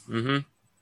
Mm-hmm.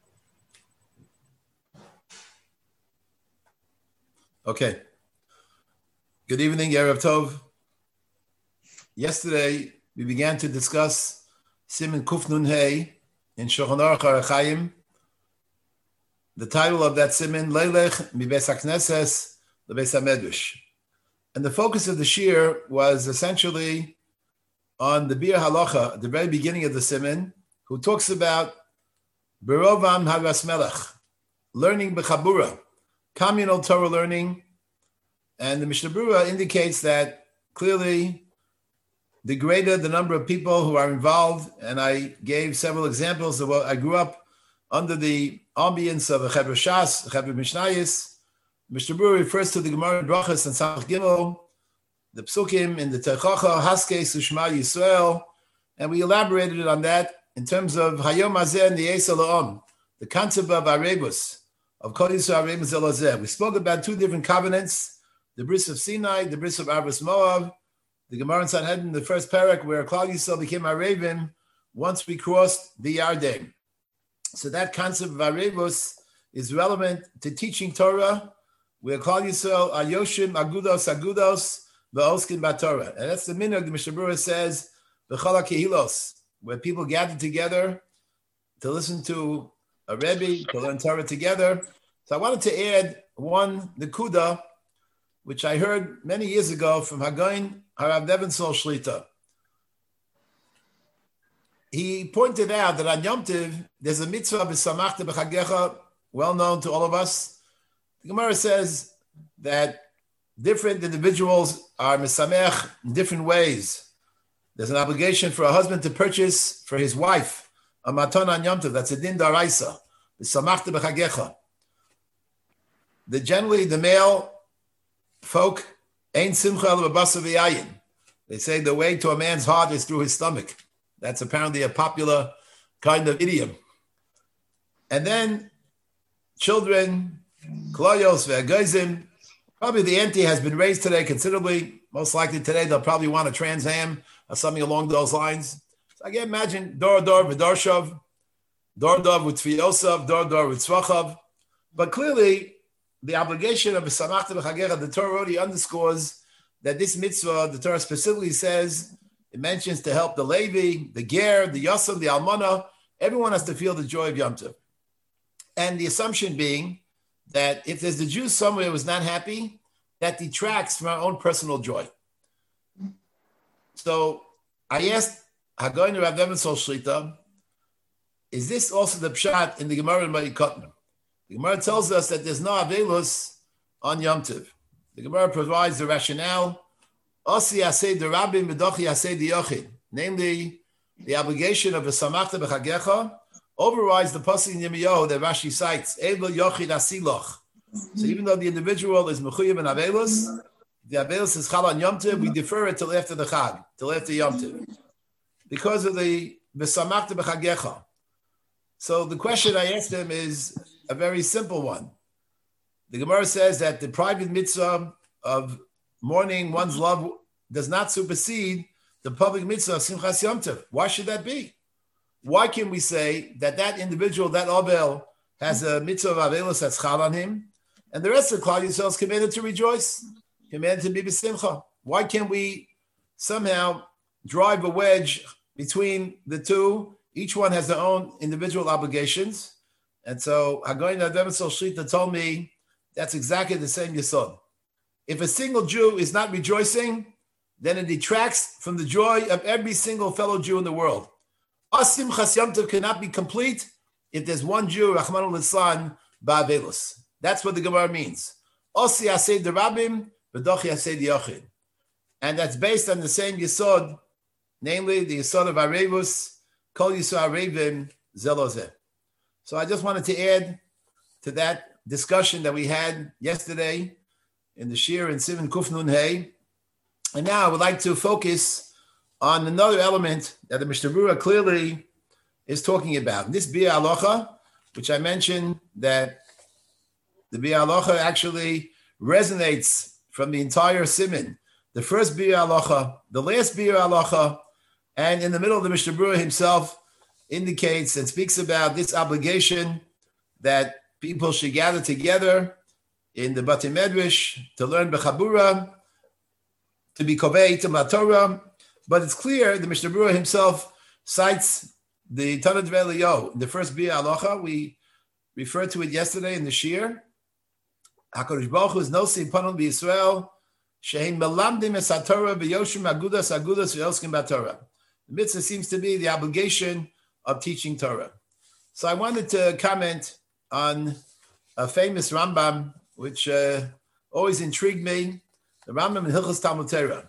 Okay. Good evening, Erev Tov. Yesterday, we began to discuss Siman Kuf Nun Hey in Shulchan Aruch Orach Chaim. The title of that Siman, Leilech Mibeis HaKnesses Lebeis HaMedrash. And the focus of the shir was essentially on the Bir Halacha at the very beginning of the Siman, who talks about Berovam Haras Melech, learning B'chabura, communal Torah learning. And the Mishnah Berurah indicates that clearly the greater the number of people who are involved, and I gave several examples of what I grew up under the ambience of a Chevra Shas, Chevra Mishnayis. Mishnah Berurah refers to the Gemara in Brachos and Samach Gimel, the Psukim in the Techacha, Haskei Sushma Yisrael, and we elaborated on that in terms of Hayom Hazeh and the Yesa La'om, the concept of Arebus, of Kol Yisrael Arebus Elazeh. We spoke about two different covenants, the Bris of Sinai, the Bris of Arbus Moab, the Gemara in Sanhedrin, the first parak where Klal Yisrael became Arevim once we crossed the Yarden. So that concept of Arebus is relevant to teaching Torah, where Klal Yisrael are Yoshim, Agudos, V'oskin B'Torah. And that's the minhag the Mishnah Berurah says, B'chala Kehilos, where people gather together to listen to a Rebbe, to learn Torah together. So I wanted to add one Nekuda, which I heard many years ago from Hagoin Harav Devensol Shlita. He pointed out that on Yom Tov, there's a mitzvah b'samachta b'chagecha, well known to all of us. The Gemara says that different individuals are mesamech in different ways. There's an obligation for a husband to purchase for his wife a matan on Yom Tov. That's a din daraisa, b'samachta b'chagecha. Generally, the male folk ain't simcha el b'basar v'yayin. They say the way to a man's heart is through his stomach. That's apparently a popular kind of idiom. And then children, kloyos ve'agozim. Probably the ante has been raised today considerably. Most likely today they'll probably want a Trans Am or something along those lines. So I can imagine dor v'dorshav, dor with tfiyosav, dor with tzvachav. But clearly, the obligation of B'samachta B'chagecha, the Torah already underscores that this mitzvah, the Torah specifically says, it mentions to help the Levi, the Ger, the Yosem, the Almana. Everyone has to feel the joy of Yom Tov. And the assumption being that if there's a Jew somewhere who's not happy, that detracts from our own personal joy. So I asked Hagoin Rav Devensol Shlita, is this also the pshat in the Gemara in Ma'ikotnim? The Gemara tells us that there's no Avelus on Yom Tov. The Gemara provides the rationale, Osi Yasei de Rabbim B'dochi Yasei de Yochid, namely the obligation of a Samachta B'chagecha overrides the pasuk in Yirmiyahu that Rashi cites, Evel Yochid Asiloch. So even though the individual is Mechuyev and Avelus, the Avelus is Chal on Yom Tov, we defer it till after the Chag, till after Yom Tov, because of the Samachta B'chagecha. So the question I asked him is a very simple one. The Gemara says that the private mitzvah of mourning one's love does not supersede the public mitzvah of Simchas Yom Tov. Why should that be? Why can we say that that individual, that Abel, has a mitzvah of Avelus that's chal on him, and the rest of the Klal Yisrael is commanded to rejoice, commanded to be b'simcha? Why can't we somehow drive a wedge between the two? Each one has their own individual obligations. And so Hagoin Rav Devensol Shlita told me that's exactly the same yesod. If a single Jew is not rejoicing, then it detracts from the joy of every single fellow Jew in the world. Simchas Yom Tov cannot be complete if there's one Jew, Rachmana litzlan, ba'avelus. That's what the Gemara means. Osi Yasei de Rabbim, B'dochi Yasei de Yochid. And that's based on the same yesod, namely the yesod of Arevus, Kol Yisrael Arevim, Zelozeh. So I just wanted to add to that discussion that we had yesterday in the Shir in Siman Kuf Nun Hey. And now I would like to focus on another element that the Mishnah Berurah clearly is talking about. This Bir Halacha, which I mentioned that the Bir Halacha actually resonates from the entire Siman. The first Bir Halacha, the last Bir Halacha, and in the middle of the Mishnah Berurah himself indicates and speaks about this obligation that people should gather together in the Batei Medrash to learn Bechabura, to be Kovei Itam Torah. But it's clear the Mishnah Berurah himself cites the Tanad V'Eliyahu, the first Bia Alocha. We referred to it yesterday in the Shir. HaKadosh Baruch Hu is Nosi Panon B'Yisrael Shein Melamdim Es HaTorah B'Yoshim Agudas V'Yoskim BaTorah. The mitzvah seems to be the obligation of teaching Torah. So I wanted to comment on a famous Rambam, which always intrigued me, the Rambam in Hilchos Talmud Torah.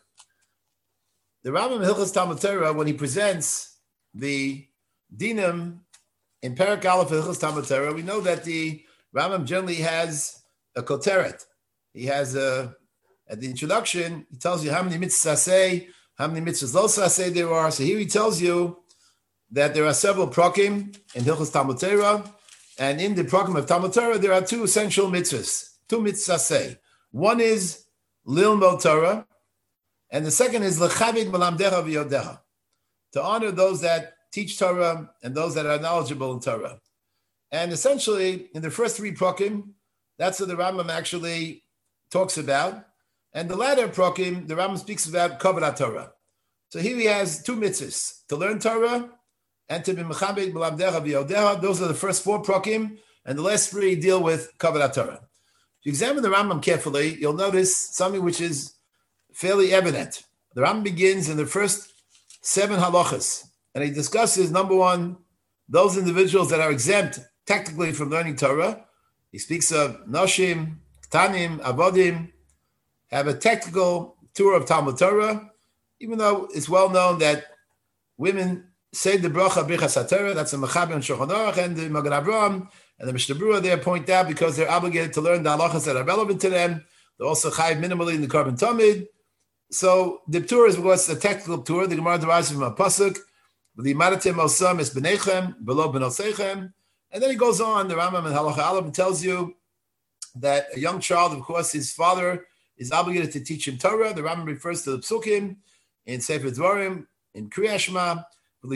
The Rambam in Hilchos Talmud Torah, when he presents the dinim in Perek Aleph of Hilchos Talmud Torah, we know that the Rambam generally has a koteret. He has at the introduction, he tells you how many mitzvahs say, how many mitzvahs lo say there are. So here he tells you that there are several prakim in Hilchos Talmud Torah, and in the prakim of Talmud Torah, there are two essential mitzvahs, two mitzvahs say. One is lilmod Torah, and the second is lechaved melamdecha v'yodecha, to honor those that teach Torah and those that are knowledgeable in Torah. And essentially, in the first three prakim, that's what the Rambam actually talks about. And the latter prakim, the Rambam speaks about kavod Torah. So here he has two mitzvahs, to learn Torah and to be mechabed melamdecha v'yodecha. Those are the first four prakim, and the last three deal with kavod Torah. If you examine the Rambam carefully, you'll notice something which is fairly evident. The Rambam begins in the first 7 halachas, and he discusses, number one, those individuals that are exempt technically from learning Torah. He speaks of Noshim, Ktanim, Avodim, have a technical tour of Talmud Torah, even though it's well known that women say the bracha Birchas HaTorah, that's the Mechaber and Shulchan Aruch and the Magen Avraham, and the Mishnah Berurah there point out because they're obligated to learn the halachas that are relevant to them. They're also chayiv minimally in the Korban Tamid. So the tour is what's the technical tour. The Gemara derives from a pasuk, the Maratim Osam is B'nechem, below B'nosechem. And then he goes on, the Rambam in Halacha Aleph tells you that a young child, of course, his father is obligated to teach him Torah. The Rambam refers to the psukim in Sefer Dvarim, in Kriyas Shema, but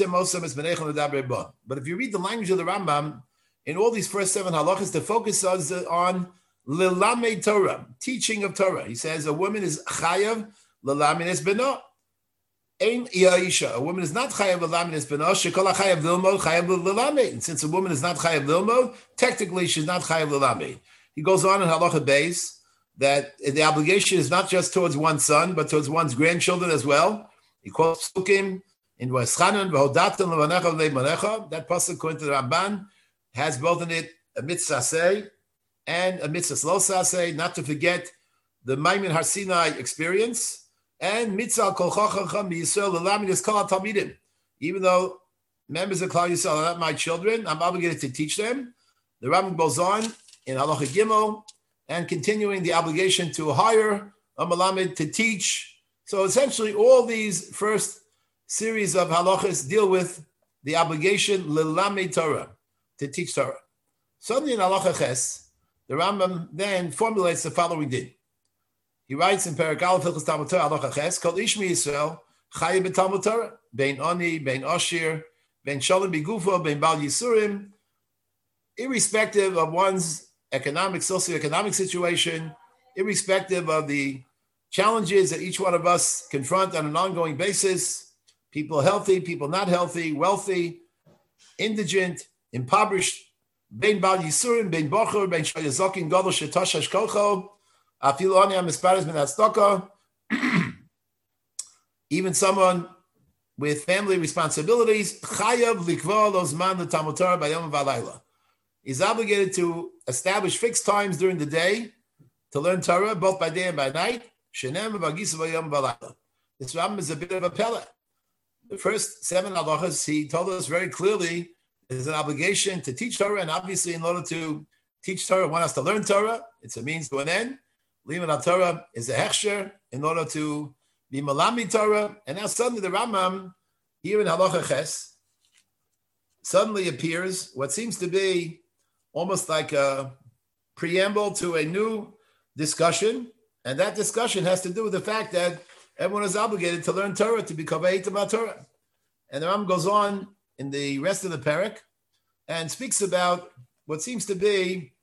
if you read the language of the Rambam, in all these first 7 halachas, the focus is on lilamed Torah, teaching of Torah. He says a woman is chayav lilamed es beno. Ein yaisha. A woman is not chayav lilamed es beno. Shekol chayav lilmod chayav lilamed. And since a woman is not chayav lilmod, technically she's not chayav lilamed. He goes on in halacha beis that the obligation is not just towards one's son, but towards one's grandchildren as well. He quotes psukim in V'eschanan v'hodatan levanecha v'leimanecha. That pasuk, according to the Ramban, has both in it a mitzvah say and a mitzvah lo say, not to forget the Maimon Har Sinai experience, and mitzvah kol chacham Yisrael l'lamin kol talmidim. Even though members of Klal Yisrael are not my children, I'm obligated to teach them. The Rambam goes on in Halacha Gimel and continuing the obligation to hire a malamed to teach. So essentially, all these first series of halachas deal with the obligation l'lamed Torah, to teach Torah. Suddenly in Halacha Ches, the Rambam then formulates the following din. He writes in Perek Aleph Hilchos Talmud Torah Halacha Ches, Kol ish miYisrael chayav b'Talmud Torah, bein oni, bein oshir, bein shalom b'gufo, bein bal yisurim, irrespective of one's socioeconomic situation, irrespective of the challenges that each one of us confront on an ongoing basis, people healthy, people not healthy, wealthy, indigent, impoverished, bein bal yisurim, bein bochur, bein shayazokin gadol shetoshash kolcho, afilu ani amispares min hatzedakah, even someone with family responsibilities, chayav likva lo zman l'Talmud Torah bayom v'alayla. He's obligated to establish fixed times during the day to learn Torah, both by day and by night. Shenem v'agisa bayom v'alayla. This Rambam is a bit of a pellet. The first 7 halachas, he told us very clearly, there's an obligation to teach Torah, and obviously in order to teach Torah, one has to learn Torah. It's a means to an end. Limud Torah is a hechsher in order to be malami Torah. And now suddenly the Rambam, here in Halacha Ches, suddenly appears what seems to be almost like a preamble to a new discussion. And that discussion has to do with the fact that everyone is obligated to learn Torah, to be kavei Torah. And the Rambam goes on in the rest of the parak and speaks about what seems to be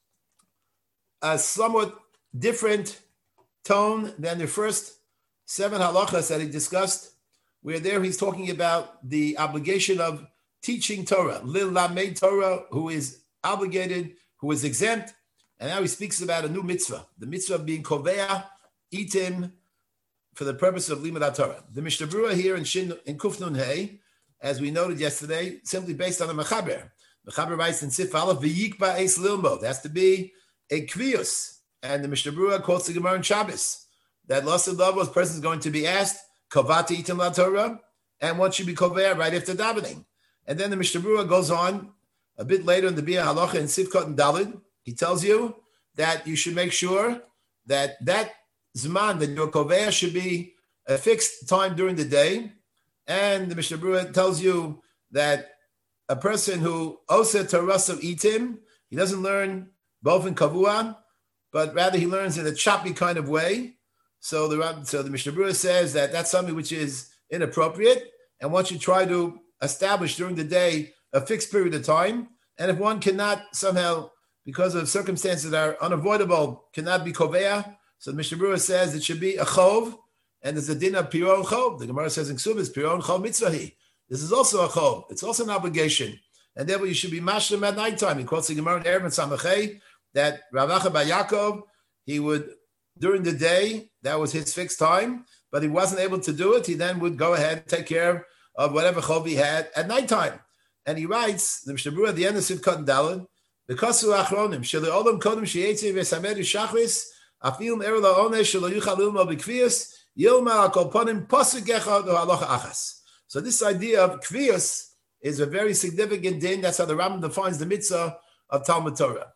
a somewhat different tone than the first 7 halachas that he discussed, where there he's talking about the obligation of teaching Torah, lil lamed Torah, who is obligated, who is exempt, and now he speaks about a new mitzvah, the mitzvah of being koveah, itim, for the purpose of limud Torah. The Mishnah Berurah here in Kuf Nun Hey, as we noted yesterday, simply based on the Mechaber. Mechaber writes in Sif Aleph, v'yikba eis lilmo. There has to be a kviyus, and the Mishnah Berurah quotes the Gemara in Shabbos that Lasid Lavos person is going to be asked kavati itim la Torah, and what should be koveah right after davening. And then the Mishnah Berurah goes on a bit later in the Bia Halacha in Sivkot and Dalid. He tells you that you should make sure that Zman, that your koveah should be a fixed time during the day. And the Mishnah Berurah tells you that a person who oseh tarasav itim, he doesn't learn both in kavua, but rather he learns in a choppy kind of way. So the Mishnah Berurah says that that's something which is inappropriate, and one should try to establish during the day a fixed period of time. And if one cannot somehow, because of circumstances that are unavoidable, cannot be koveah, so the Mishnah Berurah says it should be a chov, and there's a din of piron chov. The Gemara says in Ksubis, piron chov mitzvahi. This is also a chov. It's also an obligation. And therefore you should be mashlim at nighttime. He quotes the Gemara in Erev and Samachay that Rav Acha bar Yaakov, he would, during the day, that was his fixed time, but he wasn't able to do it. He then would go ahead and take care of whatever chov he had at nighttime. And he writes, the Mishnah Berurah at the end of Sivkot and Daled, B'kasu achronim, sheli olam kodem sheyetzi v'samer yishachris, afilm er la'oneh shelo yuchal ilmo b'kviyas, yilma al-kol ponim posuk echad halacha achas. So this idea of kviyas is a very significant din. That's how the Rambam defines the mitzvah of Talmud Torah.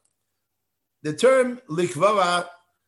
The term likvara,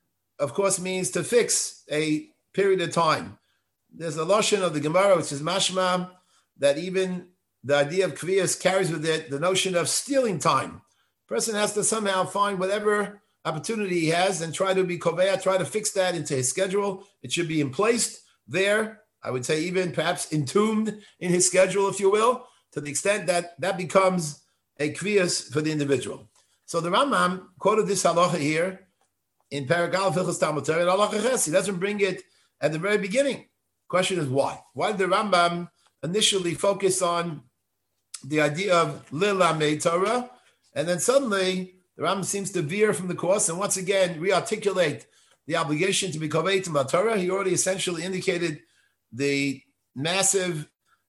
of course, means to fix a period of time. There's a lashon of the Gemara, which is mashma, that even the idea of kviyas carries with it the notion of stealing time. A person has to somehow find whatever opportunity he has and try to be koveah, try to fix that into his schedule. It should be in place there. I would say even perhaps entombed in his schedule, if you will, to the extent that that becomes a kviyas for the individual. So the Rambam quoted this halacha here in Perek Aleph Hilchos Talmud Torah, and halacha ches. He doesn't bring it at the very beginning. Question is why? Why did the Rambam initially focus on the idea of lil lamed Torah, and then suddenly the Rambam seems to veer from the course and once again re-articulate the obligation to be koveah to Torah? He already essentially indicated the massive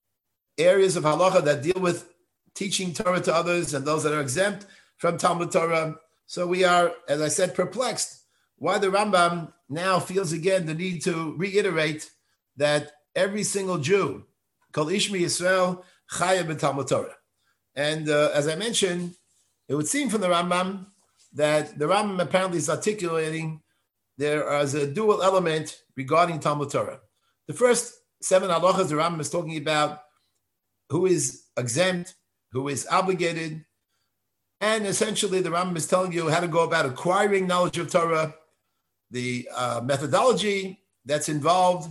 areas of halacha that deal with teaching Torah to others and those that are exempt from Talmud Torah. So we are, as I said, perplexed why the Rambam now feels again the need to reiterate that every single Jew, Kol Ishmi Yisrael, Chayav b'Talmud Torah. And as I mentioned, it would seem from the Rambam that the Rambam apparently is articulating there is a dual element regarding Talmud Torah. The first 7 halachas the Rambam is talking about who is exempt, who is obligated, and essentially the Rambam is telling you how to go about acquiring knowledge of Torah, the methodology that's involved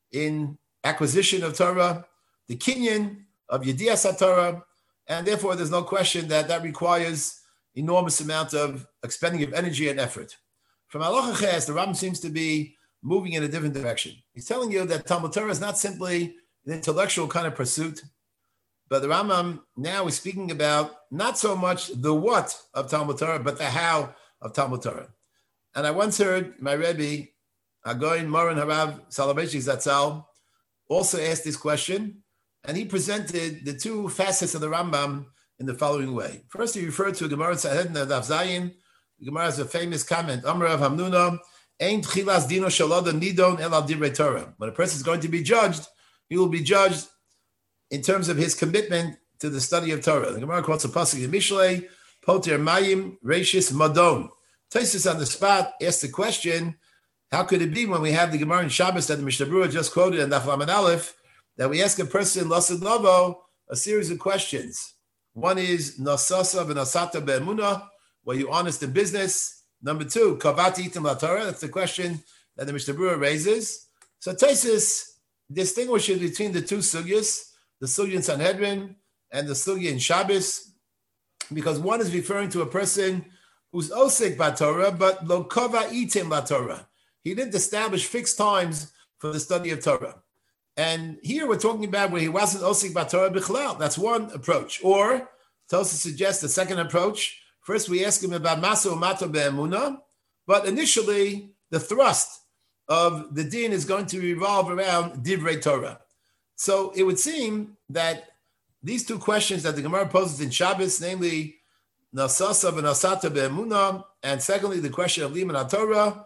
in acquisition of Torah, the kinyan of Yedias HaTorah, and therefore there's no question that that requires enormous amount of expending of energy and effort. From halacha ches, the Rambam seems to be moving in a different direction. He's telling you that Talmud Torah is not simply an intellectual kind of pursuit, but the Rambam now is speaking about not so much the what of Talmud Torah, but the how of Talmud Torah. And I once heard my Rebbe, Hagoyin Moran Harav Soloveitchik Zatzal, also asked this question, and he presented the 2 facets of the Rambam in the following way. First, he referred to Gemara Sanhedrin Daf Zayin. The Gemara has a famous comment, Amar Rav Hamnuna, Ein tchilas dino shaloda nidon el al divrei Torah. When a person is going to be judged, he will be judged in terms of his commitment to the study of Torah. The Gemara quotes a pasuk in Mishlei, Poter Mayim Reishis Madon. Tosfos on the spot asked the question, how could it be when we have the Gemara in Shabbos that the Mishnah Berurah just quoted in Daf Lamed Aleph, that we ask a person, Lasid Novo, a series of questions. One is, Nasasa v'nasata be'emunah, were you honest in business? Number 2, Kavati itim la Torah, that's the question that the Mishnah Berurah raises. So Tosfos distinguishes between the 2 sugyas, the sugya in Sanhedrin and the sugya in Shabbos, because one is referring to a person who's osik b'Torah, but lo kova itim b'Torah. He didn't establish fixed times for the study of Torah. And here we're talking about where he wasn't osik b'Torah b'chlal. That's one approach. Or Tosa suggests the second approach. First, we ask him about Masa Umato Be'emunah, but initially, the thrust of the din is going to revolve around Divrei Torah. So it would seem that these two questions that the Gemara poses in Shabbos, namely Nasasa v'Nasata Be'emunah, and secondly, the question of Liman HaTorah,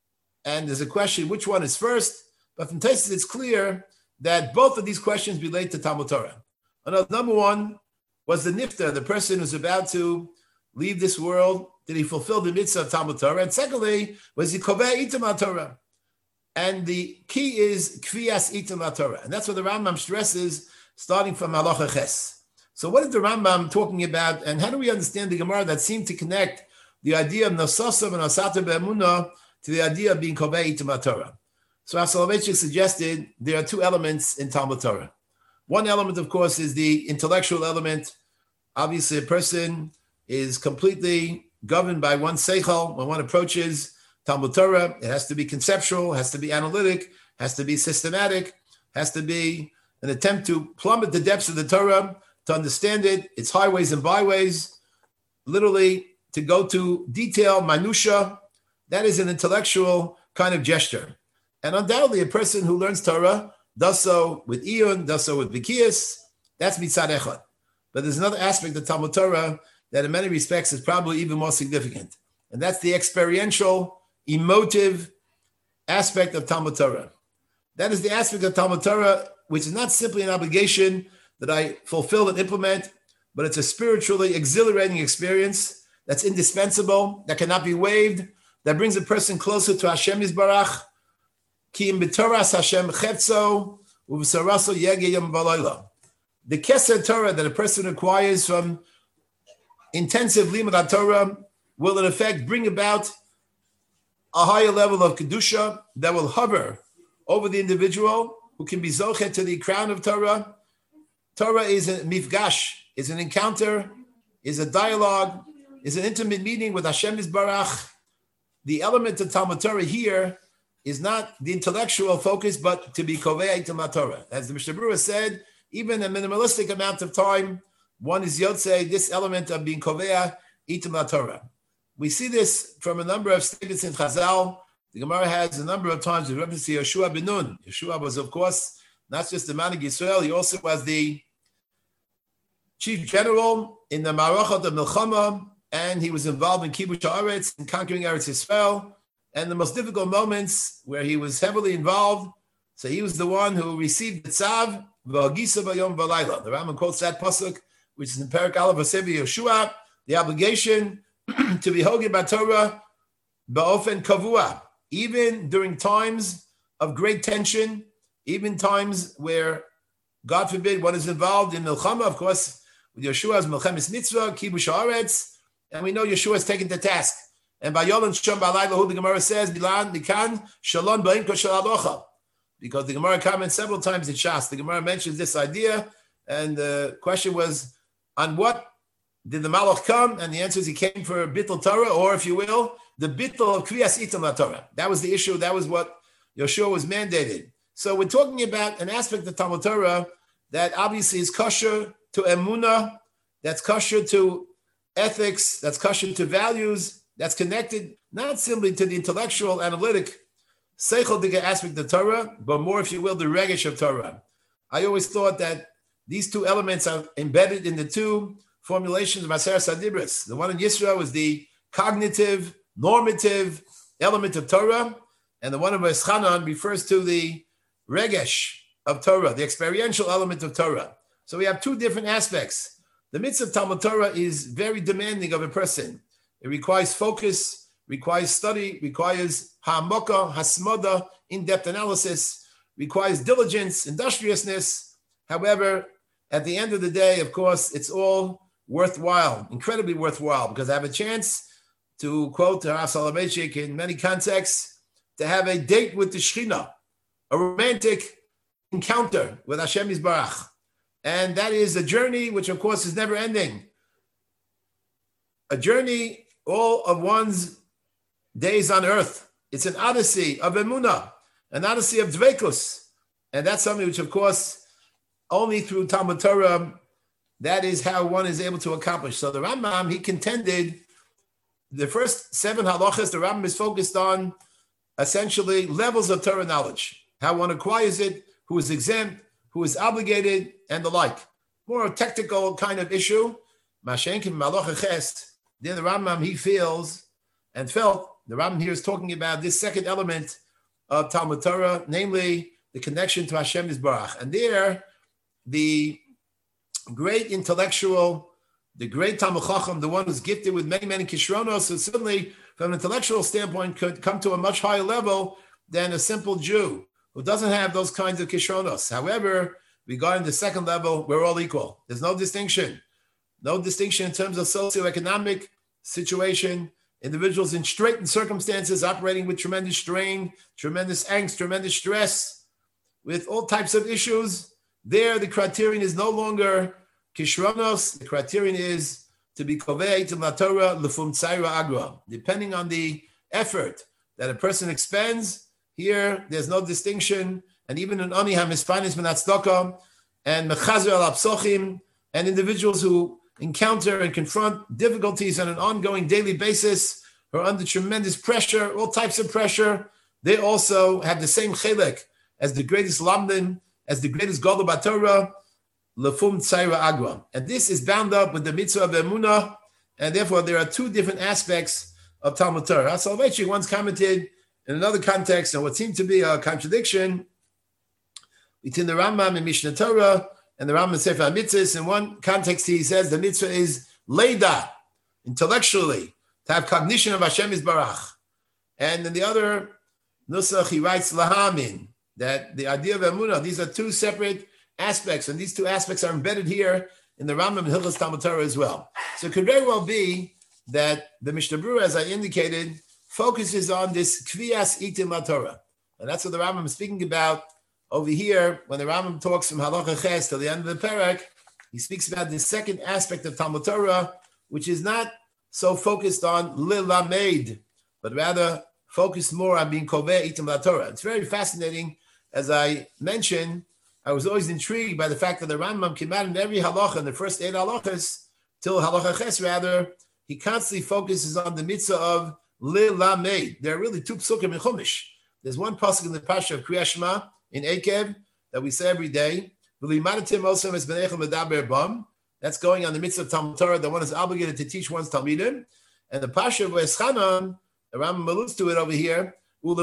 and there's a question, which one is first? But from Tosfos, it's clear that both of these questions relate to Talmud Torah. Number one was the nifta, the person who's about to leave this world. Did he fulfill the mitzvah of Talmud Torah? And secondly, was he koveh itam Torah? And the key is kvias itam Torah. And that's what the Rambam stresses, starting from Halacha Ches. So what is the Rambam talking about? And how do we understand the Gemara that seemed to connect the idea of Nasasav and Nasata Be'emunah to the idea of being koveh itam Torah? So Rav Soloveitchik suggested there are two elements in Talmud Torah. One element, of course, is the intellectual element. Obviously, a person is completely governed by one seichel. When one approaches Talmud Torah, it has to be conceptual, has to be analytic, has to be systematic, has to be an attempt to plummet the depths of the Torah, to understand it, its highways and byways, literally to go to detail, minutia. That is an intellectual kind of gesture. And undoubtedly, a person who learns Torah does so with iyun, does so with vikiyas. That's mitzad echad. But there's another aspect of Talmud Torah that in many respects is probably even more significant. And that's the experiential, emotive aspect of Talmud Torah. That is the aspect of Talmud Torah which is not simply an obligation that I fulfill and implement, but it's a spiritually exhilarating experience that's indispensable, that cannot be waived, that brings a person closer to Hashem Yisbarach. Ki im b'toras Hashem chetzo u'v'saraso yege yom v'layla. The Keser Torah that a person acquires from intensive limud Torah will in effect bring about a higher level of kedusha that will hover over the individual who can be zochet to the crown of Torah. Torah is a mifgash, is an encounter, is a dialogue, is an intimate meeting with Hashem Yisbarach. The element of Talmud Torah here is not the intellectual focus, but to be kovei itam Torah. As the Mishnah Berurah said, even a minimalistic amount of time, one is yotzei, this element of being kovei itam Torah. We see this from a number of statements in Chazal. The Gemara has a number of times with reference to Yeshua ben Nun. Yeshua was, of course, not just the man of Yisrael, he also was the chief general in the Marachot of Milchama, and he was involved in Kibush Haaretz, in conquering Eretz Yisrael, and the most difficult moments where he was heavily involved. So he was the one who received the tzav, v'hagisa b'yom v'layla. The Rambam quotes that pasuk, which is in Perek Aleph Vasevi Yeshua, the obligation to be hoged by Torah ba'ofen kavua, even during times of great tension, even times where, God forbid, one is involved in milchama. Of course, with Yeshua's milchemis mitzvah, kibush haaretz, and we know Yeshua is taken to task. And by Yom Shom Ba'alayla, the Gemara says, Bilan Mikan Shalom Ba'inko Shaladocha. Because the Gemara comments several times in Shas. The Gemara mentions this idea, and the question was, on what did the Malach come? And the answer is he came for Bittul Torah, or if you will, the Bittul of Kriyas Itam Torah. That was the issue. That was what Yeshua was mandated. So we're talking about an aspect of Talmud Torah that obviously is kosher to emunah, that's kosher to ethics, that's kosher to values, that's connected not simply to the intellectual, analytic, seichel aspect of Torah, but more, if you will, the regesh of Torah. I always thought that these two elements are embedded in the two formulations of Aseret Adibros. The one in Yisro was the cognitive, normative element of Torah, and the one of Eschanan refers to the regesh of Torah, the experiential element of Torah. So we have two different aspects. The mitzvah of Talmud Torah is very demanding of a person. It requires focus, requires study, requires ha'amaka, hasmoda, in-depth analysis, requires diligence, industriousness. However, at the end of the day, of course, it's all worthwhile, incredibly worthwhile, because I have a chance to quote Rav Soloveitchik in many contexts, to have a date with the Shekhinah, a romantic encounter with Hashem Yisbarach. And that is a journey which, of course, is never ending. A journey all of one's days on earth. It's an odyssey of emunah, an odyssey of dveikus. And that's something which, of course, only through Talmud Torah, that is how one is able to accomplish. So the Rambam, he contended the first 7 halachas, the Rambam is focused on essentially levels of Torah knowledge, how one acquires it, who is exempt, who is obligated, and the like. More a technical kind of issue. Mashenkin Malacha Ches, then the Rambam, he feels and felt, the Rambam here is talking about this second element of Talmud Torah, namely the connection to Hashem Yisbarach. And there, the great intellectual, the great Talmud Chacham, the one who's gifted with many, many kishronos, who certainly, from an intellectual standpoint, could come to a much higher level than a simple Jew who doesn't have those kinds of kishronos. However, regarding the second level, we're all equal. There's no distinction. No distinction in terms of socioeconomic situation, individuals in straitened circumstances, operating with tremendous strain, tremendous angst, tremendous stress, with all types of issues. There, the criterion is no longer kishronos. The criterion is to be kovei to la Torah lefum tzayra agra. Depending on the effort that a person expends, here there's no distinction. And even in oni hamispanis menatzedakah and mechazer al apsochim, and individuals who encounter and confront difficulties on an ongoing daily basis, or under tremendous pressure, all types of pressure, they also have the same chilek as the greatest lamdim, as the greatest gadol b'Torah, lefum tzayra agra. And this is bound up with the mitzvah of emunah, and therefore there are 2 different aspects of Talmud Torah. Soloveitchik once commented in another context on what seemed to be a contradiction between the Rambam and Mishnah Torah and the Rambam and Sefer HaMitzvos. In one context, he says the mitzvah is leida, intellectually, to have cognition of Hashem Yisbarach. And in the other nusach, he writes lahamin, that the idea of emunah, these are 2 separate aspects, and these 2 aspects are embedded here in the Rambam and Hilchos Talmud Torah as well. So it could very well be that the Mishnah Berurah, as I indicated, focuses on this kviyas itim la Torah. And that's what the Rambam is speaking about over here. When the Rambam talks from Halacha Ches to the end of the parak, he speaks about the second aspect of Talmud Torah, which is not so focused on lilamed, but rather focused more on being kovei itim la Torah. It's very fascinating. As I mentioned, I was always intrigued by the fact that the Rambam came out in every halacha, in the first 8 halachas, till Halacha Ches rather, he constantly focuses on the mitzvah of lilamed. There are really 2 psukim in Chumash. There's one pasuk in the Pasha of Kriyas Shema in Ekev that we say every day. That's going on the mitzvah of Talmud Torah, that one is obligated to teach one's Talmidim. And the Pasha of Eschanan, the Rambam alludes to it over here, the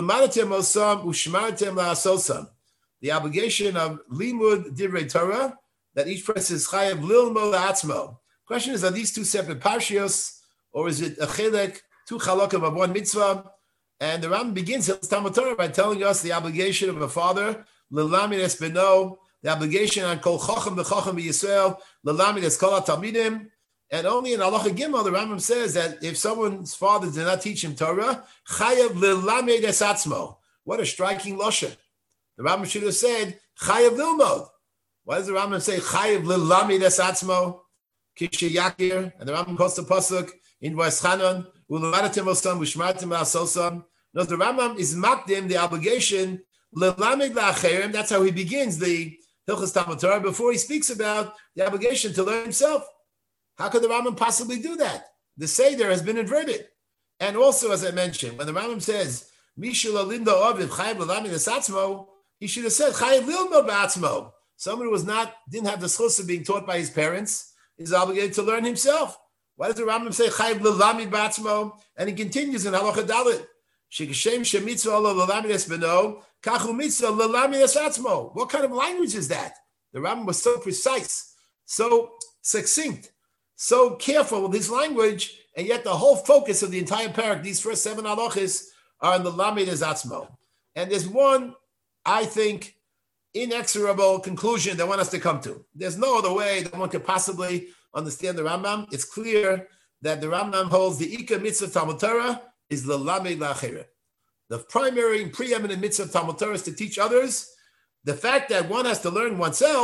obligation of limud divrei Torah, that each person is chayav lilmo la'atzmo. Question is, are these 2 separate parshios, or is it a chilek, 2 chalakim of 1 mitzvah? And the Rambam begins his Talmud Torah by telling us the obligation of a father, l'lamed es beno, the obligation on kol chacham v'chacham v'Yisrael, l'lamed es kol ha'talmidim. And only in Halacha Gimel, the Rambam says that if someone's father did not teach him Torah, chayav l'lamed es atzmo. What a striking lashon. The Rambam should have said, chayav lilmod. Why does the Rambam say, chayav l'lamed es atzmo? Kishe yakir. And the Rambam calls the pasuk in V'eschanan, u'lemadatim osam u'shmartim la'asosam. No, the Rambam is makdim, the obligation, l'lamed la'acherim. That's how he begins the Hilchos Talmud Torah before he speaks about the obligation to learn himself. How could the Rambam possibly do that? The Seder has been inverted. And also, as I mentioned, when the Rambam says, Mishul alinda ovid chayav l'lamed es atzmo, he should have said, chayav lilmod ba'atzmo. Someone who didn't have the schus of being taught by his parents is obligated to learn himself. Why does the Rambam say chayav l'lamed ba'atzmo? And he continues in Halacha Dalet, shekashem shemitzvah l'lamed es beno, kachu mitzvah l'lamed es atzmo. What kind of language is that? The Rambam was so precise, so succinct, so careful with his language, and yet the whole focus of the entire parak, these first 7 halachas, are on the lamed es atzmo. And there's one, I think, inexorable conclusion that one has to come to. There's no other way that one could possibly understand the Rambam. It's clear that the Rambam holds the Ika mitzvah of Talmud Torah is the lamed la'acherim. The primary and preeminent mitzvah of Talmud Torah is to teach others. The fact that one has to learn oneself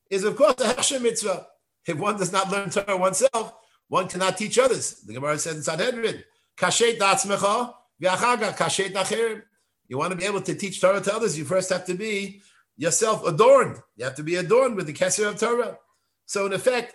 is, of course, a Hechsher mitzvah. If one does not learn Torah oneself, one cannot teach others. The Gemara says in Sanhedrin, Kashet da'atzmecha v'achaga kashet acherim. You want to be able to teach Torah to others, you first have to be yourself adorned. You have to be adorned with the Kesser of Torah. So in effect,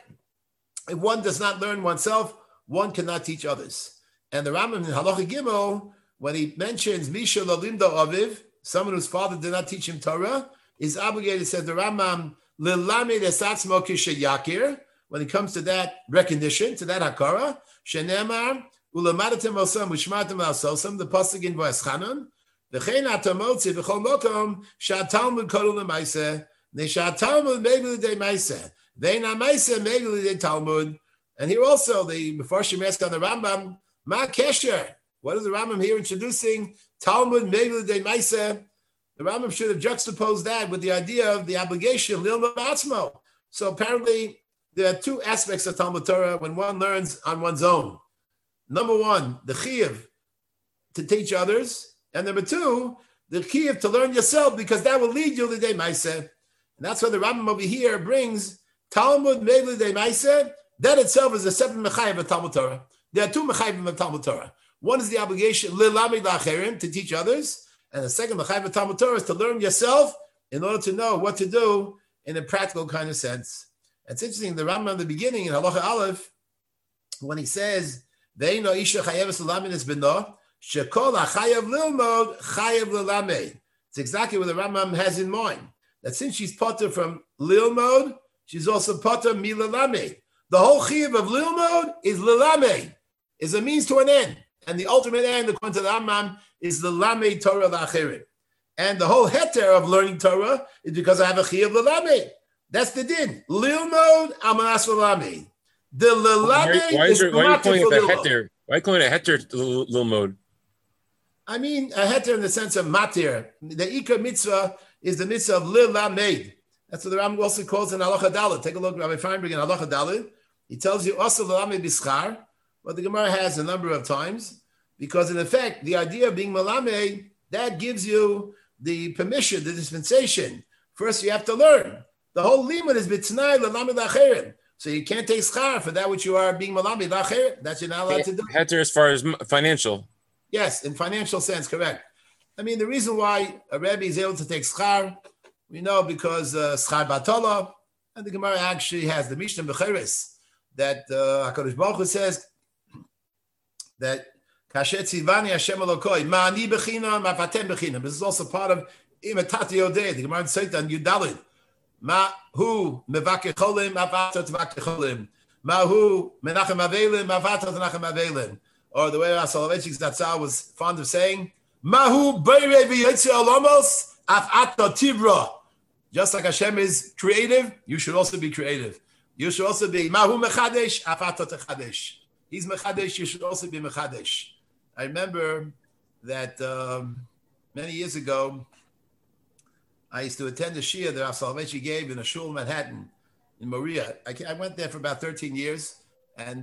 if one does not learn oneself, one cannot teach others. And the Rambam in Halacha Gimel, when he mentions Misha Lalimdo Aviv, someone whose father did not teach him Torah, is obligated, says the Rambam, Lilamed Esatzmo Kishayakir, when it comes to that recognition, to that Hakara, Shenemar, Ulamadatim Osam, Wishmatim Asosam, the Pasuk in V'eschanon, V'chein Atamotzi, V'chol Mokom, Sha'atalmud Kodol L'maiseh, Ne'sha'atalmud Megul L'dei Maiseh, Ve'na Maiseh Megul L'dei Talmud. And here also, the Mefarshim ask on the Rambam, Ma Kesher, what is the Rambam here introducing? Talmud Megul L'dei Maiseh. The Rambam should have juxtaposed that with the idea of the obligation, Lilma Atzmo. So apparently, there are two aspects of Talmud Torah when one learns on one's own. Number one, the chiyuv to teach others. And number two, the chiyuv to learn yourself, because that will lead you to the Maiseh. And that's why the Rambam over here brings Talmud Megul L'dei Maiseh. That itself is a separate mechayev of Talmud Torah. There are two mechayevim of Talmud Torah. One is the obligation, Lilamed La'acherim, to teach others. And the second mechayev of Talmud Torah is to learn yourself in order to know what to do in a practical kind of sense. It's interesting, the Rambam in the beginning in Halacha Aleph, when he says, Ve'ino isha chayeves l'lamed es beno, shekol ha'chayev lilmod, chayev l'lamed. It's exactly what the Rambam has in mind. That since she's potter from lilmod, she's also potter milalamed. The whole chiyuv of lilmod is lilamed, is a means to an end. And the ultimate end, according to the Rambam, is the lamed Torah la'acherim. And the whole heter of learning Torah is because I have a chiyuv lilamed. That's the din. Lilmod amanas lilamed. The lilamed why are you calling it a heter? Why are you calling it a heter lilmod? I mean a heter in the sense of matir. The ikar mitzvah is the mitzvah of lilamed. That's what the Rambam also calls in Halacha Dalet. Take a look, Rabbi Feinberg in Halacha Dalet. He tells you also lilamed bischar, what the Gemara has a number of times, because in effect, the idea of being malame, that gives you the permission, the dispensation. First, you have to learn. The whole limud is bitznai l'lamed la'acherim. So you can't take schar for that which you are being malame la'acherim. That you're not allowed to do. Heter as far as financial. Yes, in financial sense, correct. I mean, the reason why a Rebbe is able to take schar, we know because schar batola, and the Gemara actually has the Mishnah Becheres that HaKadosh Baruch Hu says that Kashet Tzivani Hashem Elokoi Ma'ani Bechina Mafatem Bechina. This is also part of Imatati Odeh. The Gemara says on Yudalid. Ma'hu Mevake Cholim Avatot Vake Cholim. Ma'hu Menachem Avelim Avatot Menachem Avelim. Or the way Soloveitchik Zatzal was fond of saying, Ma'hu Beirei V'Yotze Olamos Avatot Tivra. Just like Hashem is creative, you should also be creative. You should also be Ma'hu Mechadesh Avatot Echadesh. He's Mechadesh, you should also be Mechadesh. I remember that many years ago, I used to attend a Shia that Rav Soloveitchik gave in a shul in Manhattan, in Maria. I went there for about 13 years, and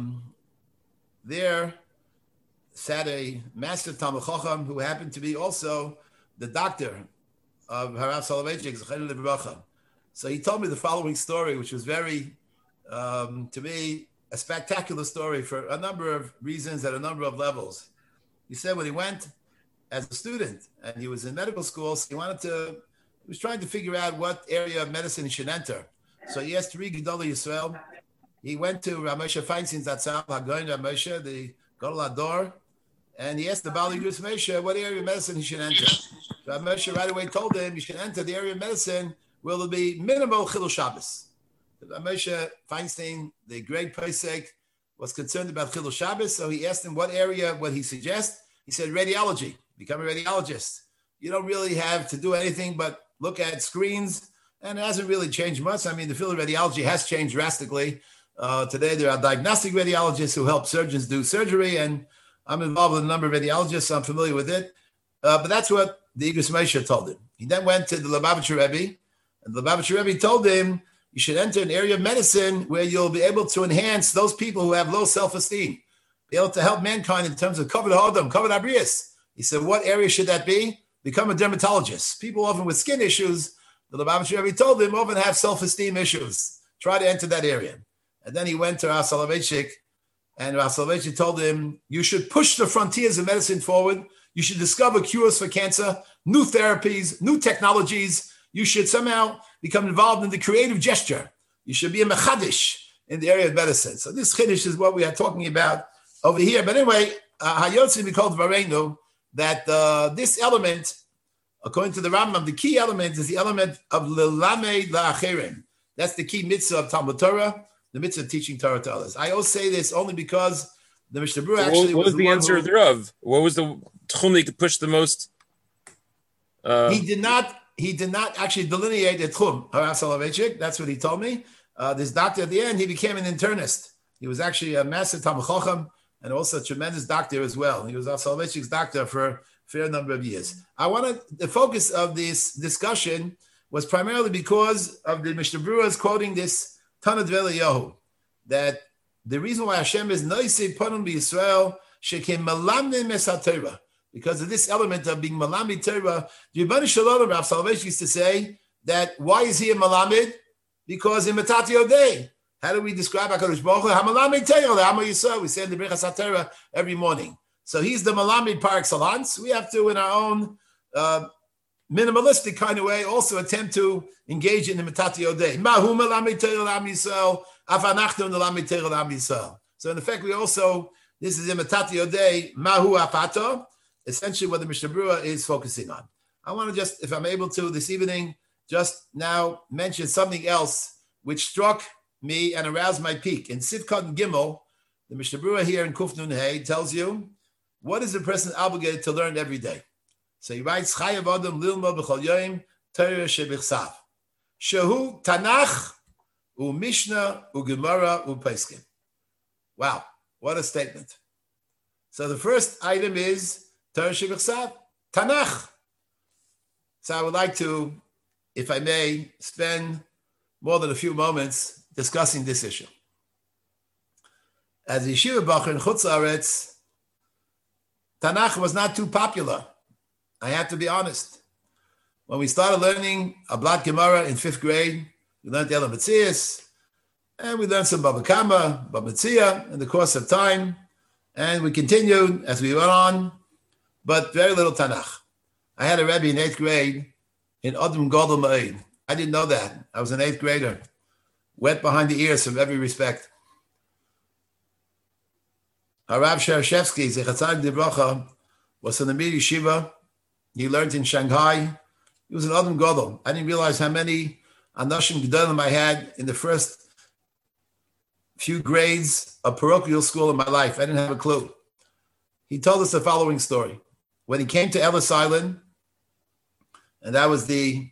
there sat a master Talmid Chacham who happened to be also the doctor of Rav Soloveitchik, Zechariah Livracha. So he told me the following story, which was very, to me, a spectacular story for a number of reasons at a number of levels. He said when he went as a student and he was in medical school, so he was trying to figure out what area of medicine he should enter. So he asked three Gedolei Yisrael. He went to Rav Moshe Feinstein Zatzal, Hagoyin Rav Moshe, the Gadol Hador, and he asked the Bali Yus Moshe what area of medicine he should enter. Rav Moshe right away told him you should enter the area of medicine where there will be minimal Chilul Shabbos. Moshe Feinstein, the great Pesach, was concerned about Chilul Shabbos, so he asked him what area would he suggest. He said, radiology, become a radiologist. You don't really have to do anything but look at screens, and it hasn't really changed much. I mean, the field of radiology has changed drastically. Today, there are diagnostic radiologists who help surgeons do surgery, and I'm involved with a number of radiologists, so I'm familiar with it. But that's what the Igros Moshe told him. He then went to the Lubavitcher Rebbe, and the Lubavitcher Rebbe told him, you should enter an area of medicine where you'll be able to enhance those people who have low self-esteem, be able to help mankind in terms of Kavod Ha'adam, Kavod Abrius. He said, what area should that be? Become a dermatologist. People often with skin issues The Lubavitcher Rebbe told him often have self-esteem issues. Try to enter that area. And then he went to Rav Soloveitchik, and Rav Soloveitchik told him, you should push the frontiers of medicine forward. You should discover cures for cancer, new therapies, new technologies. You should somehow become involved in the creative gesture. You should be a mechadish in the area of medicine. So this chiddush is what we are talking about over here. But anyway, Hayotzi we called Varenu, that this element, according to the Rambam, the key element is the element of Lelamed La'acherim. That's the key mitzvah of Talmud Torah, the mitzvah of teaching Torah to others. I always say this only because the Mishnah Berurah actually what was the answer of the Rav? What was the tchum that could push the most? He did not actually delineate the tchum. Harav Soloveitchik, that's what he told me. This doctor at the end, he became an internist. He was actually a massive Talmud Chacham and also a tremendous doctor as well. He was Rav Soloveitchik's doctor for a fair number of years. The focus of this discussion was primarily because of the Mishnah Berurah's quoting this Tanad V'Eliyahu, that the reason why Hashem is Noisei Panum B'Yisrael Shekem Malamne Mesat Torah, because of this element of being Malamid Torah. The Rebbeinu Shalom, Rav Soloveitchik used to say that why is he a Malamid? Because in Matati Odei, how do we describe HaKadosh Baruch Hu? HaMalamid Torah, the Amo Yisrael. We say in the Birchas HaTorah every morning. So he's the Malamid par excellence. We have to, in our own minimalistic kind of way, also attempt to engage in the Matati Odei. Mahu Malamid Torah Am Yisrael, Afanachnu Malamid Torah Am Yisrael. So in effect, we also, this is in Matati Odei, Mahu Afato, essentially what the Mishnah Berurah is focusing on. I want to just, if I'm able to this evening, just now mention something else which struck me and aroused my peak. In Sivkot and Gimel, the Mishnah Berurah here in Kuf Nun Hey tells you, what is the person obligated to learn every day? So he writes, Chayav Adam Lilmo B'chol Yoyim Torah Shebichsav. Shehu Tanach U Mishnah U Gemara U Peskim. Wow, what a statement. So the first item is Torah Shebichsav, Tanach. So I would like to, if I may, spend more than a few moments discussing this issue. As a yeshiva bacher in Chutz La'aretz, Tanakh was not too popular. I have to be honest. When we started learning a Blat Gemara in 5th grade, we learned Elam Metzias, and we learned some Baba Kama, Baba Metzia in the course of time, and we continued as we went on, but very little Tanakh. I had a Rebbe in 8th grade in Adam Gadol Ma'id. I didn't know that. I was an 8th grader, wet behind the ears from every respect. Harav Shereshevsky, Zechatzad Dibracha, was in the Mir Yeshiva. He learned in Shanghai. He was an Adam Gadol. I didn't realize how many Anashim Gedolim I had in the first few grades of parochial school in my life. I didn't have a clue. He told us the following story. When he came to Ellis Island, and that was the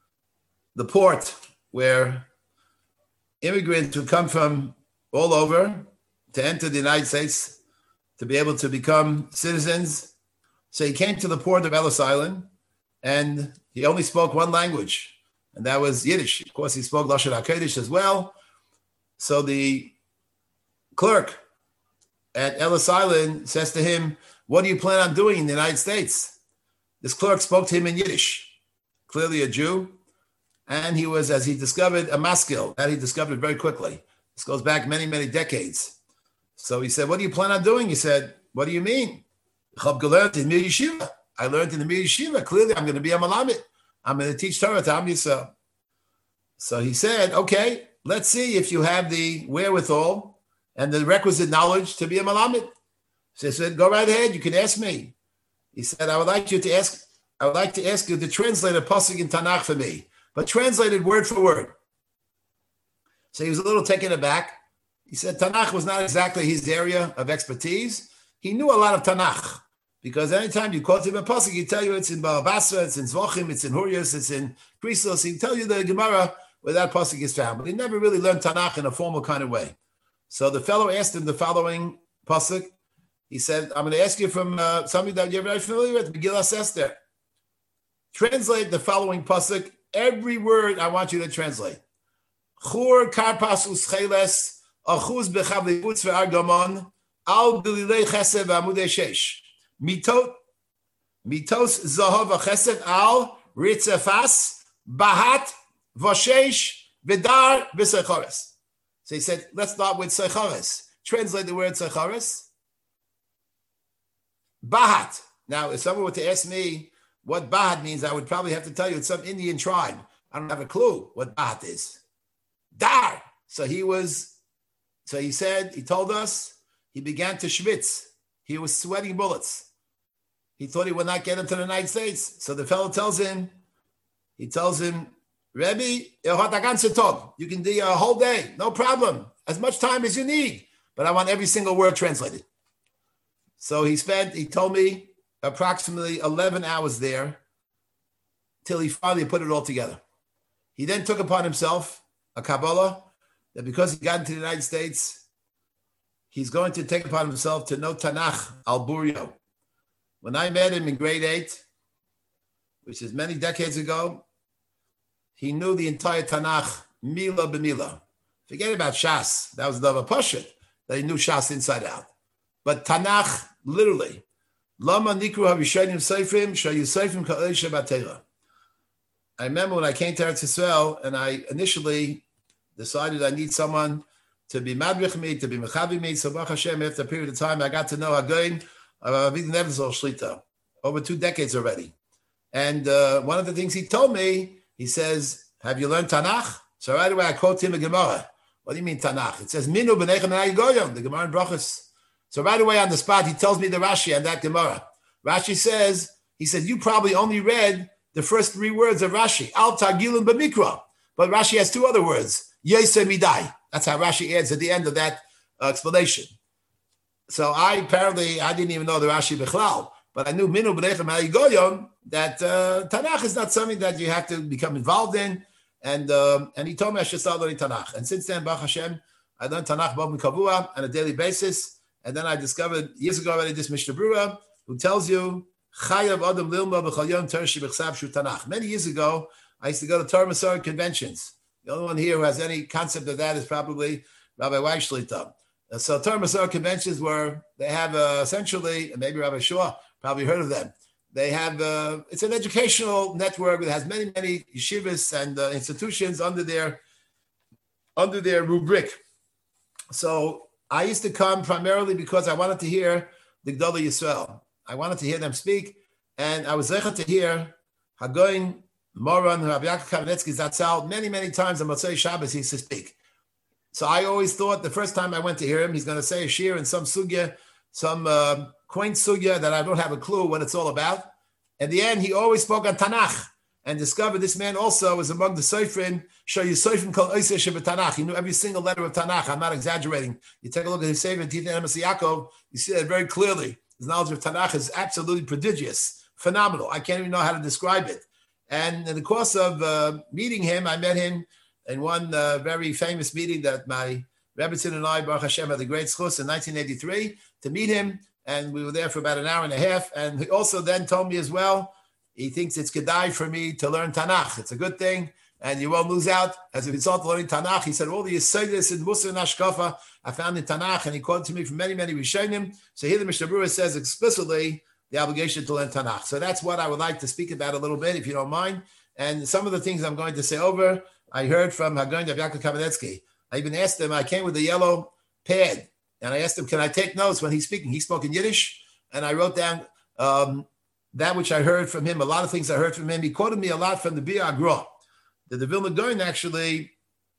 port where immigrants would come from all over to enter the United States to be able to become citizens. So he came to the port of Ellis Island, and he only spoke one language, and that was Yiddish. Of course, he spoke Lashon HaKodesh as well. So the clerk at Ellis Island says to him, what do you plan on doing in the United States? This clerk spoke to him in Yiddish, clearly a Jew, and he was, as he discovered, a maskil. That he discovered very quickly. This goes back many, many decades. So he said, what do you plan on doing? He said, what do you mean? I learned in Mir Yeshiva. I learned in the Mir Yeshiva. Clearly, I'm going to be a Malamed. I'm going to teach Torah to Am Yisrael. So he said, okay, let's see if you have the wherewithal and the requisite knowledge to be a Malamed. So he said, go right ahead. You can ask me. He said, I would like to ask you to translate a pasuk in Tanakh for me, but translated word for word. So he was a little taken aback. He said Tanakh was not exactly his area of expertise. He knew a lot of Tanakh because anytime you quote him a pasuk, he tell you it's in Bava Basra, it's in Zvachim, it's in Hurrius, it's in Krisos. He tell you the Gemara where that pasuk is found, but he never really learned Tanakh in a formal kind of way. So the fellow asked him the following pasuk. He said, I'm going to ask you from somebody that you're very familiar with, Megillas Esther. Translate the following pasuk. Every word I want you to translate. Chur karpas uscheles achuz bechavlibutz ve'argamon al bililei chesed v'amudei shesh. Mitos zahav v'chesed al ritzefas Bahat, Voshesh, Vidar, V'Seichores. So he said, let's start with Seichores. Translate the word Seichores. Bahat. Now, if someone were to ask me what Bahat means, I would probably have to tell you it's some Indian tribe. I don't have a clue what Bahat is. Dar. So he told us, he began to schwitz. He was sweating bullets. He thought he would not get into the United States. So the fellow tells him, Rebbe, you can do a whole day, no problem, as much time as you need, but I want every single word translated. So he told me, approximately 11 hours there till he finally put it all together. He then took upon himself a Kabbalah that because he got into the United States, he's going to take upon himself to know Tanakh al Burio. When I met him in grade 8, which is many decades ago, he knew the entire Tanakh, Mila b'Mila. Forget about Shas. That was the Pashut, that he knew Shas inside out. But Tanakh, literally, Lama Nikru HaRishonim Seifrim Shayu Seifrim Ka'el Shabbatera. I remember when I came to Eretz Yisrael, and I initially decided I need someone to be madrich me, to be mechavi me. So Baruch Hashem, after a period of time, I got to know Hagoyin of Avid Nevezol Shlita over 2 decades already. And one of the things he told me, he says, "Have you learned Tanakh?" So right away I quote him a Gemara. What do you mean Tanakh? It says Minu b'nechem Goyim, the Gemara in Brachos. So right away on the spot, he tells me the Rashi and that Gemara. Rashi says, he said, you probably only read the first 3 words of Rashi, Al Targilun B'Mikra. But Rashi has 2 other words, Yosei Midai. That's how Rashi adds at the end of that explanation. So I didn't even know the Rashi B'chlal, but I knew Minu B'nechem Goyim, that Tanakh is not something that you have to become involved in. And he told me I should start learning Tanakh. And since then, Baruch Hashem, I learned Tanakh B'Ofen Kavua on a daily basis. And then I discovered years ago already this Mishnah Berurah who tells you Chayav Adam Lilma B'Chol Yom Torah Shebechsav Shu Tanakh. Many years ago, I used to go to Torah Masorah conventions. The only one here who has any concept of that is probably Rabbi Weishlita. So Torah Masorah conventions they have essentially, and maybe Rabbi Shua probably heard of them. They have it's an educational network that has many, many yeshivas and institutions under their rubric. So I used to come primarily because I wanted to hear the Gdolei Yisrael. I wanted to hear them speak, and I was zeichet to hear Hagoyin Moran, Rabbi Yaakov Kamenetsky Zatzal, many, many times on Motzei Shabbos he used to speak. So I always thought the first time I went to hear him, he's going to say a shir in some sugya, some quaint sugya that I don't have a clue what it's all about. At the end, he always spoke on Tanakh, and discovered this man also was among the Seifrim, Shayu Seifrim Kol Oisei Shebetanakh. He knew every single letter of Tanakh. I'm not exaggerating. You take a look at his Sefer Tita Emes Yaakov, you see that very clearly. His knowledge of Tanakh is absolutely prodigious, phenomenal. I can't even know how to describe it. And in the course of meeting him, I met him in one very famous meeting that my Rebbetzin and I, Baruch Hashem, had the great schus in 1983 to meet him. And we were there for about an hour and a half. And he also then told me as well, he thinks it's kedai for me to learn Tanakh. It's a good thing, and you won't lose out. As a result of learning Tanakh, he said, all the Yesodis and Musa and Ashkafa I found in Tanakh, and he quoted to me from many, many Rishonim. So here the Mishnah Berurah says explicitly the obligation to learn Tanakh. So that's what I would like to speak about a little bit, if you don't mind. And some of the things I'm going to say over, I heard from Hagoyin Rabbi Yaakov Kamenetsky. I even asked him, I came with a yellow pad, and I asked him, can I take notes when he's speaking? He spoke in Yiddish, and I wrote down that which I heard from him, a lot of things I heard from him. He quoted me a lot from the Biur HaGra. The Vilna Gaon actually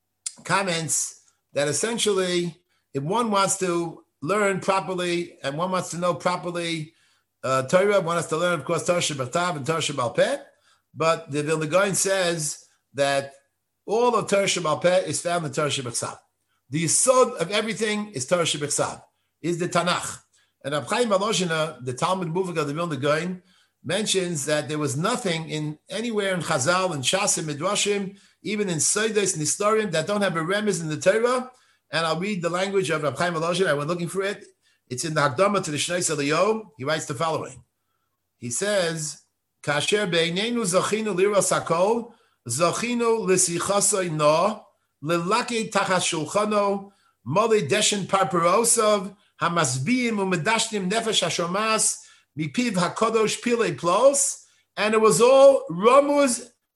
comments that essentially, if one wants to learn properly and one wants to know properly Torah, one has to learn, of course, Torah Shebachtav and Torah Sheba'al Peh. But the Vilna Gaon says that all of Torah Sheba'al Peh is found in Torah Shebachtav. The yesod of everything is Torah Shebachtav, is the Tanakh. And Reb Chaim Volozhiner, the Talmud Muvak of the Vilna Gaon, mentions that there was nothing anywhere in Chazal and Shas and Midrashim, even in Seidos and Historim, that don't have a remez in the Torah. And I'll read the language of Reb Chaim Volozhiner. I went looking for it. It's in the Hakdama to the Shneis Eliyahu. He writes the following. He says, Kasher be'einenu zachinu liras hakol, zachinu l'sichasoi no, l'laki tachas shulchano, moli deshen parparosov, hamasbiim umedashnim nefesh hashomas, mipiv hakodosh pilei plos, and it was all Ramuz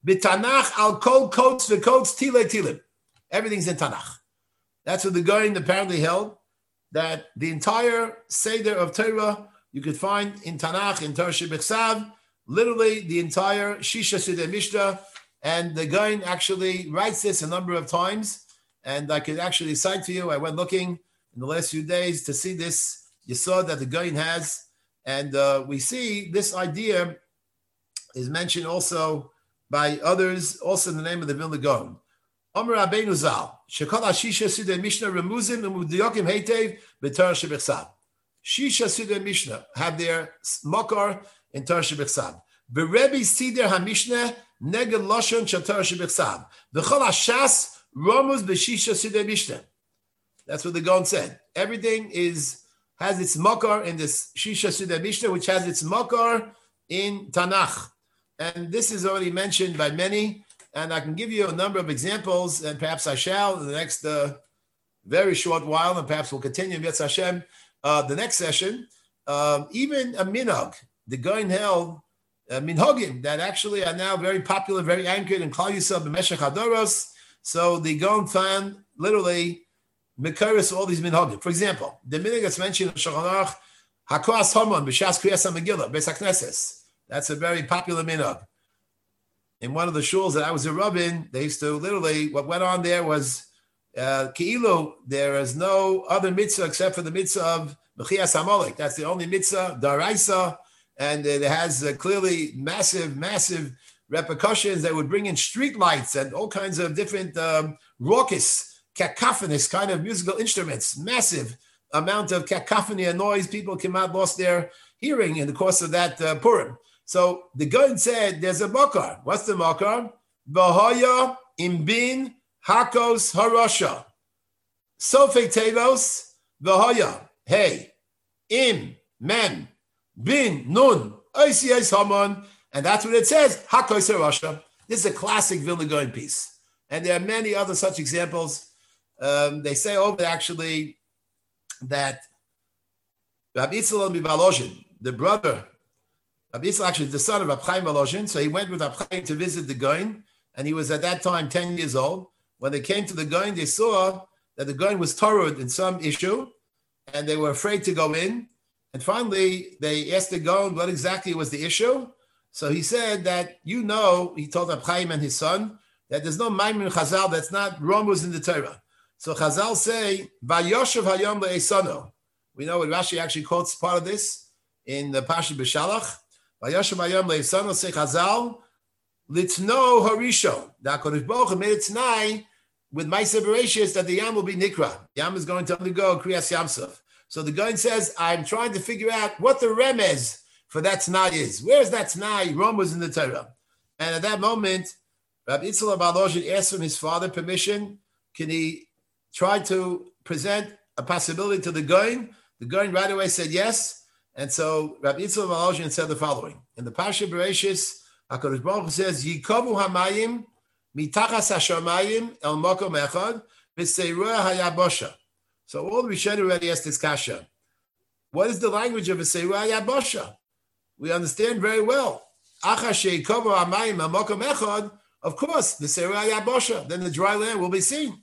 B'Tanach al kol kotes v'kotes tile tilim. Everything's in Tanakh. That's what the Goyin apparently held, that the entire Seder of Torah you could find in Tanakh, in Torah Shebechsav, literally the entire Shisha Sidei Mishnah, and the Goyin actually writes this a number of times, and I could actually cite to you, I went looking in the last few days to see this Yesod that the Goyin has, and we see this idea is mentioned also by others, also in the name of the Vilna Gaon. Omer Rabbeinu Zal, Shekol HaShisha Sidei Mishnah Remuzim U'Mudiyokim Heitev B'Torah Shebechsav. Shisha Sidei Mishnah have their makar in Torah Shebechsav. B'Rebbe Sidei HaMishnah Neged Lashon Shel Torah Shebechsav. V'Chol HaShas Romuz B'Shisha Sidei Mishnah. That's what the Gaon said. Everything has its makar in this Shisha Sidei Mishnah, which has its makar in Tanakh. And this is already mentioned by many, and I can give you a number of examples, and perhaps I shall in the next very short while, and perhaps we'll continue Yetz Hashem the next session. Even a minhag, the Goyin held minhagim that actually are now very popular, very anchored in Klal Yisrael b'meshech hadoros. So the Goyin found literally mekaris all these minhagim. For example, the minhag that's mentioned in Shulchan Aruch, Hakras Haman b'shas Kriyas HaMegillah Beis HaKnesses. That's a very popular minhag. In one of the shuls that I was a Rav in, they used to literally, what went on there was, Ke'ilu, there is no other mitzvah except for the mitzvah of Mechias HaMolek. That's the only mitzvah, Daraisa, and it has clearly massive repercussions that would bring in street lights and all kinds of different raucous, cacophonous kind of musical instruments, massive amount of cacophony and noise. People came out, lost their hearing in the course of that Purim. So the Goyin said there's a makar. What's the makar? V'hoya imbin hakos harasha. Sofei telos v'hoya. Hey, im, mem, bin, nun, oisiyes haman. And that's what it says, hakos harasha. This is a classic Vilna Goyin piece. And there are many other such examples. They say over actually that Rabbi Yitzchak Mivaloshin, the brother, Rabbi Yitzchak, actually the son of Rab Chaim Volozhin, so he went with Rab Chaim to visit the Goyin, and he was at that time 10 years old. When they came to the Goyin, they saw that the Goyin was torud in some issue, and they were afraid to go in. And finally, they asked the Goyin what exactly was the issue. So he said that, he told Rab Chaim and his son, that there's no Maimon Chazal that's not Romuz in the Torah. So Chazal say, Vayoshev hayom le'esano. We know what Rashi actually quotes part of this in the Pasha B'Shalach. Vayoshev hayom le'esano, say Chazal, Litno Harishon. The HaKadosh Baruch Hu made it tonight with Ma'aseh Bereshis that the Yam will be Nikra. Yam is going to undergo Kriyas Yamsuf. So the Goyin says, I'm trying to figure out what the remez for that Tanai is. Where's that Tanai? Rome was in the Torah. And at that moment, Rabbi Yitzchak Volozhin asked from his father permission, can he try to present a possibility to the Goyin? The Goyin right away said yes. And so Rabbi Yitzchak Volozhin said the following. In the Pasha Bereshis, HaKadosh Baruch Hu says, Yikavu hamayim mitachas hashamayim el mokom echad v'seirua hayabosha. So all the Rishonim already asked this kasha. What is the language of v'seirua hayabosha? We understand very well. Achash sheikavu hamayim el mokom echad, of course, v'seirua hayabosha. Then the dry land will be seen.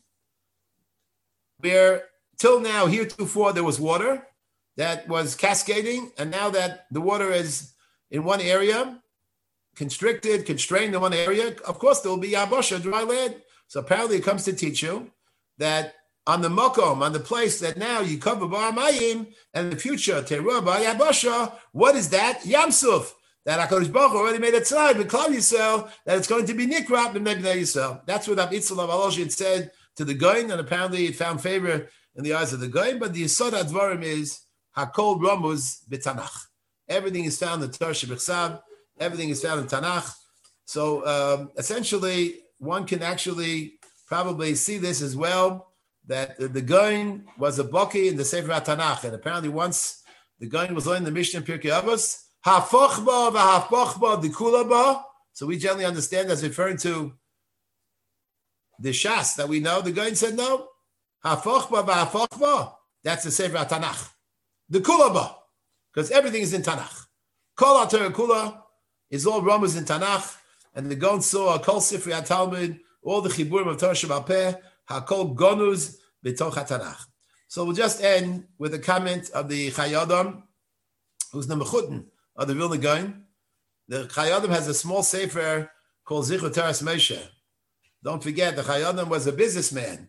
Where till now, heretofore, there was water that was cascading, and now that the water is in one area, constricted, constrained in one area, of course there will be yabosha, dry land. So apparently it comes to teach you that on the mokom, on the place that now you cover ba'amayim, and in the future teruah ba'yabosha, what is that? Yamsuf. That HaKadosh Baruch Hu already made a tzai with Klal Yisrael that it's going to be nikrat b'nei Yisrael. That's what Rabbi Yitzchak Volozhin said to the Goyin, and apparently it found favor in the eyes of the Goyin. But the Yisod Advarim is Hakol Romuz b'Tanach. Everything is found in Torah Shebechsav. Everything is found in Tanakh. So essentially, one can actually probably see this as well, that the Goyin was a Baki in the Sefer HaTanakh. And apparently once the Goyin was learning the Mishnah Pirkei Avos, Hafochba v'Hafochba Dikulaba. So we generally understand that's referring to the Shas that we know. The Goyin said no. Hafochba v'Hafochba. That's the Sefer HaTanakh. Dikulaba. Because everything is in Tanakh. Kol HaTorah Kula is all Romans in Tanakh, and the Gaon saw Kol Sifrei HaTalmud, all the Chiburim of Torah Sheba'al Peh, HaKol Gonuz B'toch HaTanach. So we'll just end with a comment of the Chayei Adam, who's the Mechutin of the Vilna Gaon. The Chayei Adam has a small sefer called Zichur Teras Moshe. Don't forget, the Chayei Adam was a businessman.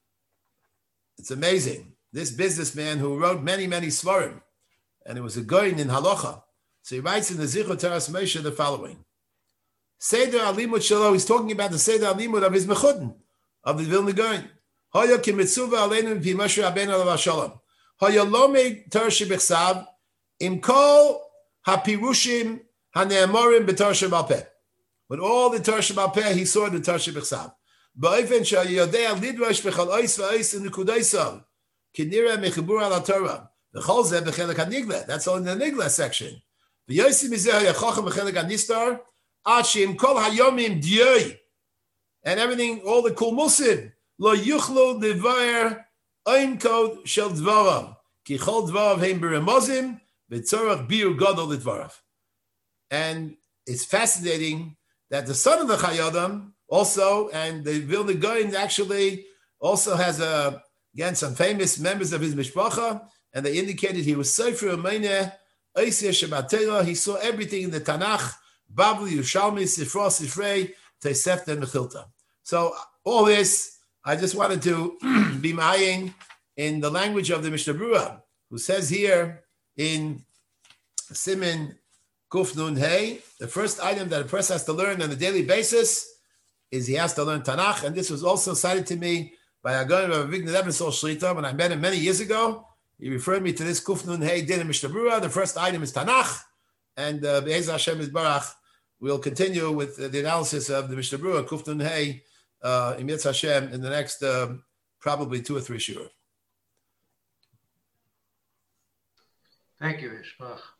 It's amazing. This businessman who wrote many, many svarim, and it was a Gaon in Halacha. So he writes in the Zichur Teras Moshe the following. Seder Alimut Shelo, he's talking about the Seder Alimut of his Mechutin, of the Vilna Gaon. Hoya ki mitzuva aleinu pi Moshe Rabbeinu alav hashalom. Hoya lo meid Torah shebechsav im kol hapirushim hane'amorim b'Torah sheba'al peh. With all the Torah sheba'al peh, he saw the Torah shebechsav. Ba'ofen sheyodei lidrosh b'chol ois v'ois in nekudaisam kinira mechibur al Torah. V'chol zeh b'chelik hanigla. That's all in the nigla section. V'yosi mizeh hoya chochem b'chelik hanistar ad she'im kol hayomim diyoy. And everything, all the kul musid. Lo yuchlo levayer ein kod shel dvarav ki chol dvarav heim beremozim v'tzorach biur gadol lidvarav. And it's fascinating that the son of the Chayei Adam also, and the Vilna Gaon actually also has again some famous members of his mishpacha, and they indicated he was Sefer U'Meineh Oiseh Shabbat Torah. He saw everything in the Tanakh, Bavli, Yerushalmi, Sifra, Sifrei, Tosefta, and Mechilta. So all this, I just wanted to be ma'ayin in the language of the Mishnah Berurah, who says here in Siman Kuf Nun Hey, the first item that a person has to learn on a daily basis is he has to learn Tanakh. And this was also cited to me by Agon Rav Avigdor Levinsohn Shlita when I met him many years ago. He referred me to this Kuf Nun Hey din in Mishnah Berurah. The first item is Tanakh. And Be'ez Hashem Yisbarach, we'll continue with the analysis of the Mishnah Berurah, Kuf Nun Hey, in Yitz Hashem in the next probably 2 or 3 shiur. Thank you, Ishbach.